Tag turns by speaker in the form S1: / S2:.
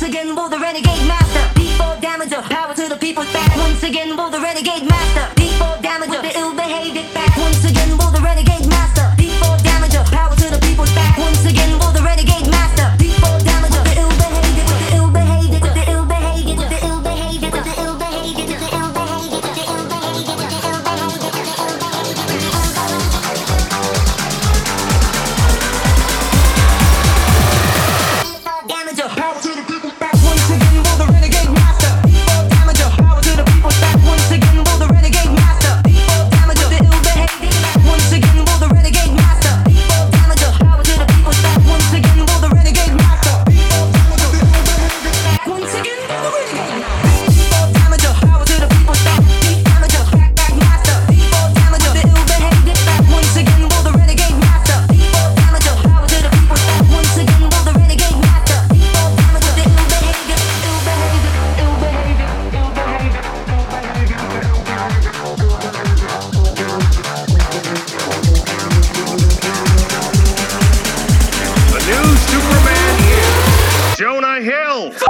S1: again, will the renegade master. P4 damager, power to the people's back. Once again, will the renegade master. P4 damager, with the ill behaved back. Once again, will the renegade master. P4 damager, power to the people's back. Once again, will the renegade master. P4 damager, with the ill behaved, with the ill behaved, with the ill behaved, with the ill behaved, with the ill behaved, with the ill behaved, with the ill behaved, with the ill behaved, with the ill behaved, with the ill behaved. Damager, power to the people's back. Once again, will the renegade master. P4 damager, power to the people's back. Once again, will the renegade master. P4 damager, the ill behaved. Once again, will the renegade master. P4 damager, power to the people's back. Once again, will the renegade master. P4 damager, the ill behaved. Once again, will the renegade master. P4 damager, power to the people's back. P4 damager, back master. P4 damager, the ill behaved. Once again, will the renegade master. P4 damager, power to the people's back. Once again, will the renegade master. P4 damager, the ill behaved, ill behaved, ill behaved, ill behaved,
S2: The new Superman is Jonah Hill.